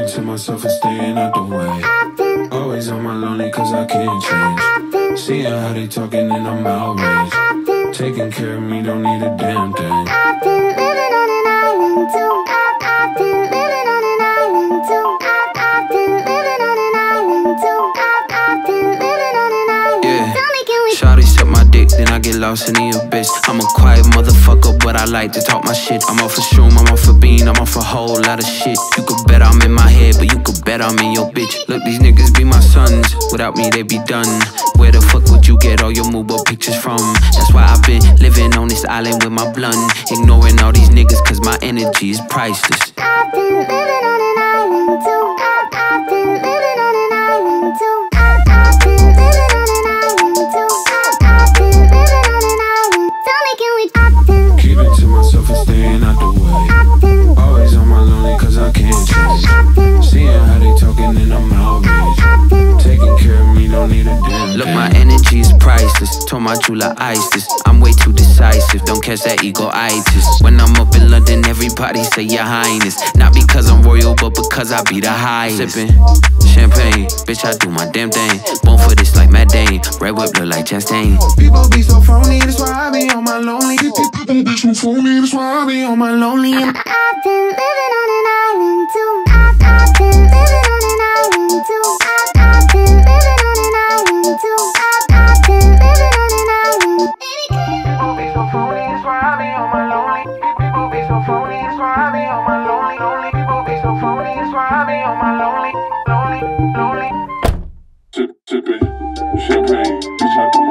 to myself and staying out the way. Always on my lonely cause I can't change. Seeing how they talking and I'm outraged. Taking care of me, don't need a damn thing. I've been living on an island too. I've been living on an island too. I've been living on an island too. I've been living on an island. Yeah. Tell me, can we Shawty suck my dick, then I get lost in the abyss. I'm a quiet motherfucker, but I like to talk my shit. I'm off for shroom, I'm off for bean, I'm off a whole lot of shit. You could bet I'm in my head, but you could bet I'm in your bitch. Look, these niggas be my sons, without me they be done. Where the fuck would you get all your mobile pictures from? That's why I've been living on this island with my blunt, ignoring all these niggas cause my energy is priceless. I've been living on an island too. I've been living on an island too. I've been living on an island too. I've been living on an island. Tell me, can we? I've been Keep it to myself and staying out the way. Always on my lonely cause I can't change. Seeing how they talking and I'm outraged. Taking care of me, don't need a damn Look, thing. my energy is priceless. Told my jeweler ice this. I'm way too decisive, don't catch that ego-itis. When I'm up in London, everybody say your highness. Not because I'm royal, but because I be the highest. Sippin' champagne, bitch, I do my damn thing. Born for this like Matt Dane. Red whip look like Chastain. People be so phony, that's why I be on my lonely. People be so phony, that's why I be on my lonely. I've been living on an island too. I've been living on an island too. I've been living on an island too. I've been living on an island. People be so phony, that's why I be on my lonely. People be so phony, that's why I be on my lonely. Lonely people be so phony, that's why I be on my lonely. Sipping champagne, bitch, I do